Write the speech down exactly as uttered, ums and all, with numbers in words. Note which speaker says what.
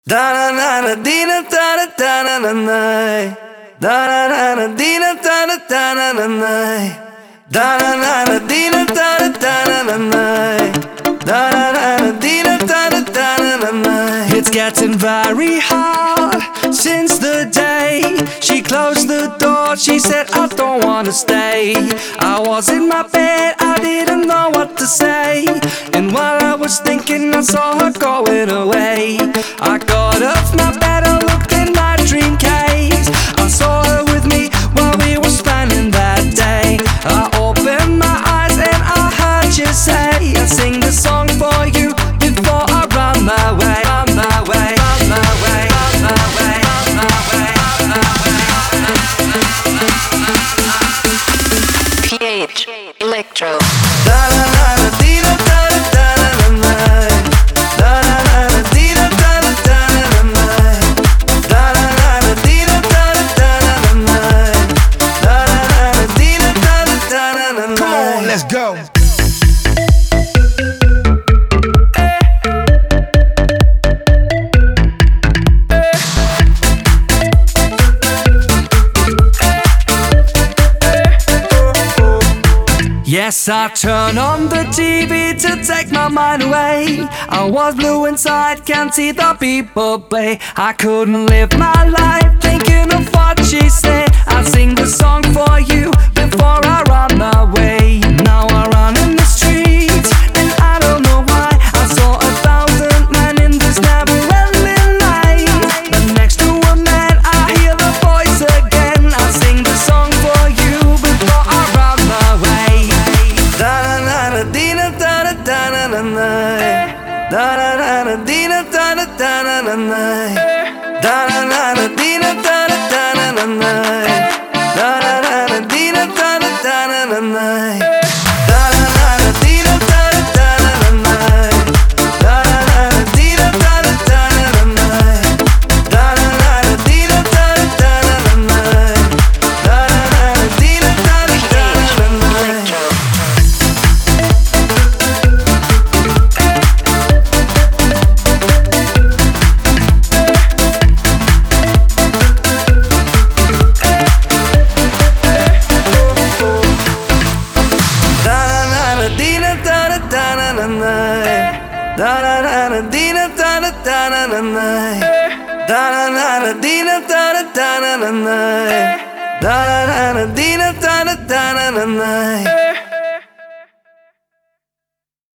Speaker 1: Da na na na dina da da da na na na. Da na na na dina da da da na na na. Da na na na dina da da da na na na. Da na na na dina da da da na na na. It's getting very hard since the day she closed the door. She said I don't wanna stay. I was in my bed, I didn't know what to say. And while I was thinking, I saw her going away. I got off my bed and looked in my dream case. I saw her with me while we were spending that day. I opened my eyes and I heard you say, I sing the song for you before I run my way. Run my way, run my way, run my way, run my way, run my way.
Speaker 2: P H Electro.
Speaker 1: Da da da da dee da da da da na. Da da da da dee da da da da na. Da da da da dee da da da da na. Da da da da dee da da da da na.
Speaker 3: Come on, let's go.
Speaker 1: Yes, I turn on the T V to take my mind away. I was blue inside, can't see the people play. I couldn't live my life thinking of what she said. I sing the song for you before I run away. Now I run in the streets and I don't know why. I saw a thousand men in this never-ending night. But next to a man I hear the voice again. I sing the song for you before I run away. Da na na na dina da da da na na na. Da na na na dina da da da na na na. Da na na na dina da da da na na na. Da na na na dina da da da na na na. Da na na na dina da da da na na na. Da na na na dina da da da na na na. Da na na na dina da da da na na na. Da na na na dina da da da na na na. Da na na na dina da da da na na na. Da na na na dina da da da na na na. Da na na na dina da da da na na na.